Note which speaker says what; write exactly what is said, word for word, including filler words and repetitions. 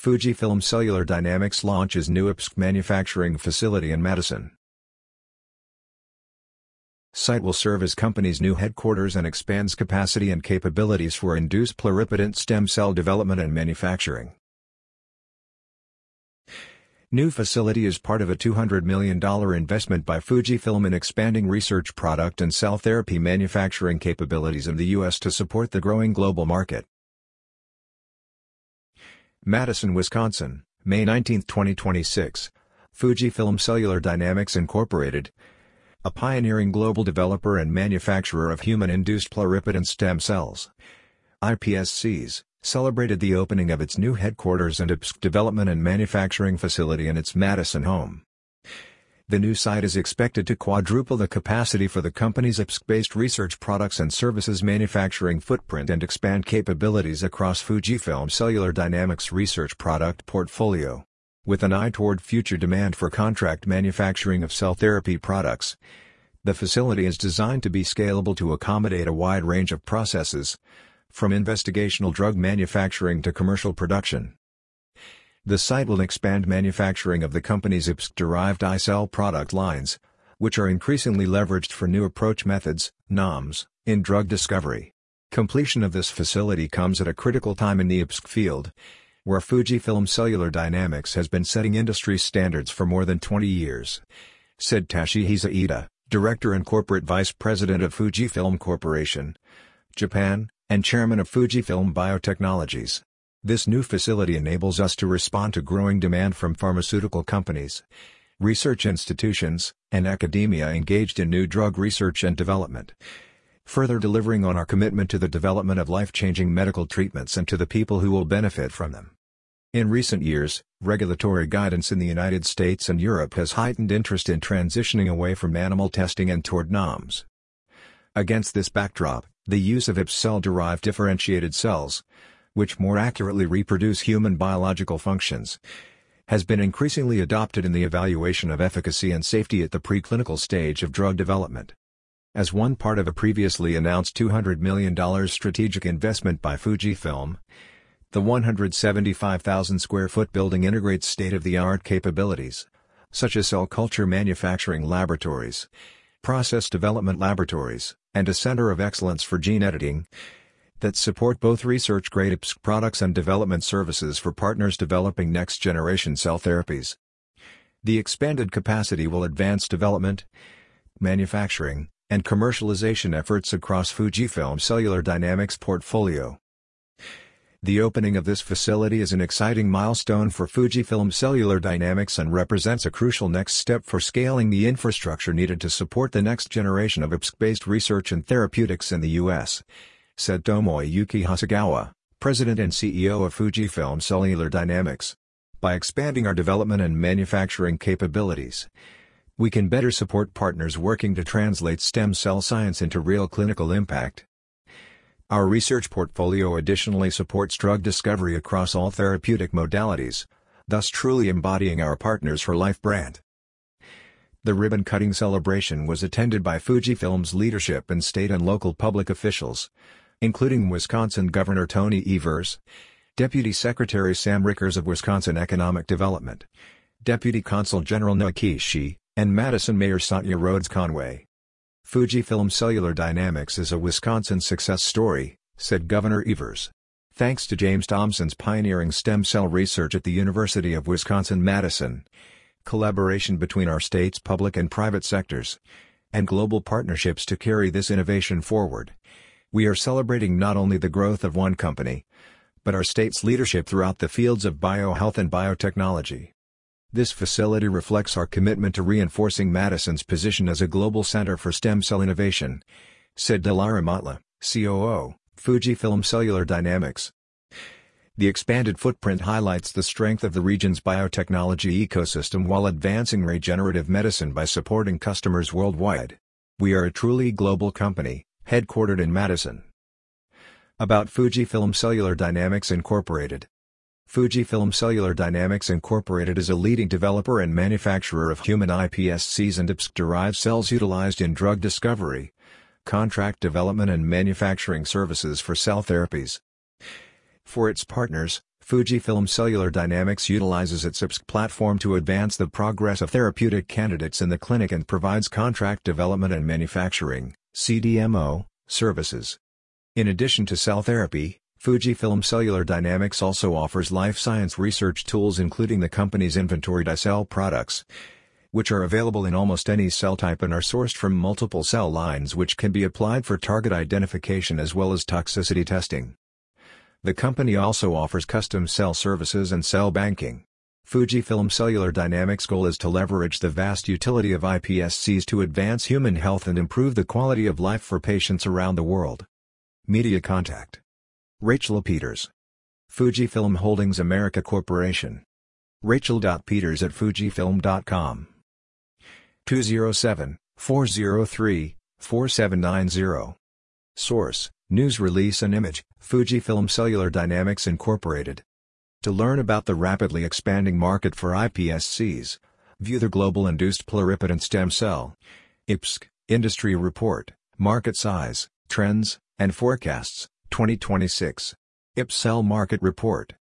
Speaker 1: Fujifilm Cellular Dynamics launches new I P S C manufacturing facility in Madison. Site will serve as company's new headquarters and expands capacity and capabilities for induced pluripotent stem cell development and manufacturing. New facility is part of a two hundred million dollars investment by Fujifilm in expanding research product and cell therapy manufacturing capabilities in the U S to support the growing global market. Madison, Wisconsin, May nineteenth twenty twenty-six, Fujifilm Cellular Dynamics Incorporated, a pioneering global developer and manufacturer of human-induced pluripotent stem cells, I P S Cs, celebrated the opening of its new headquarters and I P S C development and manufacturing facility in its Madison home. The new site is expected to quadruple the capacity for the company's I P S C-based research products and services manufacturing footprint and expand capabilities across Fujifilm Cellular Dynamics' research product portfolio. With an eye toward future demand for contract manufacturing of cell therapy products, the facility is designed to be scalable to accommodate a wide range of processes, from investigational drug manufacturing to commercial production. The site will expand manufacturing of the company's I P S C-derived I-cell product lines, which are increasingly leveraged for new approach methods, N O M S, in drug discovery. Completion of this facility comes at a critical time in the I P S C field, where Fujifilm Cellular Dynamics has been setting industry standards for more than twenty years, said Toshihisa Ida, Director and Corporate Vice President of Fujifilm Corporation, Japan, and Chairman of Fujifilm Biotechnologies. This new facility enables us to respond to growing demand from pharmaceutical companies, research institutions, and academia engaged in new drug research and development, further delivering on our commitment to the development of life-changing medical treatments and to the people who will benefit from them. In recent years, regulatory guidance in the United States and Europe has heightened interest in transitioning away from animal testing and toward N O M S. Against this backdrop, the use of I P S C-cell-derived differentiated cells, which more accurately reproduce human biological functions, has been increasingly adopted in the evaluation of efficacy and safety at the preclinical stage of drug development. As one part of a previously announced two hundred million dollars strategic investment by Fujifilm, the one hundred seventy-five thousand square foot building integrates state-of-the-art capabilities, such as cell culture manufacturing laboratories, process development laboratories, and a center of excellence for gene editing, that support both research-grade I P S C products and development services for partners developing next-generation cell therapies. The expanded capacity will advance development, manufacturing, and commercialization efforts across Fujifilm Cellular Dynamics' portfolio. The opening of this facility is an exciting milestone for Fujifilm Cellular Dynamics and represents a crucial next step for scaling the infrastructure needed to support the next generation of I P S C-based research and therapeutics in the U S, said Tomoyuki Hasegawa, President and C E O of Fujifilm Cellular Dynamics. By expanding our development and manufacturing capabilities, we can better support partners working to translate stem cell science into real clinical impact. Our research portfolio additionally supports drug discovery across all therapeutic modalities, thus truly embodying our Partners for Life brand. The ribbon-cutting celebration was attended by Fujifilm's leadership and state and local public officials, including Wisconsin Governor Tony Evers, Deputy Secretary Sam Rickers of Wisconsin Economic Development, Deputy Consul General Noah Kishi, and Madison Mayor Satya Rhodes Conway. Fujifilm Cellular Dynamics is a Wisconsin success story, said Governor Evers. Thanks to James Thompson's pioneering stem cell research at the University of Wisconsin-Madison, collaboration between our state's public and private sectors, and global partnerships to carry this innovation forward, we are celebrating not only the growth of one company, but our state's leadership throughout the fields of biohealth and biotechnology. This facility reflects our commitment to reinforcing Madison's position as a global center for stem cell innovation, said Dilara Matla, C O O, Fujifilm Cellular Dynamics. The expanded footprint highlights the strength of the region's biotechnology ecosystem while advancing regenerative medicine by supporting customers worldwide. We are a truly global company, headquartered in Madison. About Fujifilm Cellular Dynamics Incorporated. Fujifilm Cellular Dynamics Incorporated is a leading developer and manufacturer of human I P S Cs and I P S C-derived cells utilized in drug discovery, contract development and manufacturing services for cell therapies. For its partners, Fujifilm Cellular Dynamics utilizes its I P S C platform to advance the progress of therapeutic candidates in the clinic and provides contract development and manufacturing (C D M O) services. In addition to cell therapy, Fujifilm Cellular Dynamics also offers life science research tools, including the company's inventoried cell products, which are available in almost any cell type and are sourced from multiple cell lines, which can be applied for target identification as well as toxicity testing. The company also offers custom cell services and cell banking. Fujifilm Cellular Dynamics' goal is to leverage the vast utility of I P S Cs to advance human health and improve the quality of life for patients around the world. Media contact: Rachel Peters, Fujifilm Holdings America Corporation. Rachel dot Peters at fujifilm dot com. two zero seven, four zero three, four seven nine zero. Source: News Release and Image, Fujifilm Cellular Dynamics Incorporated. To learn about the rapidly expanding market for I P S Cs, view the Global Induced Pluripotent Stem Cell I P S C Industry Report, Market Size, Trends, and Forecasts, twenty twenty-six. I P S C Cell Market Report.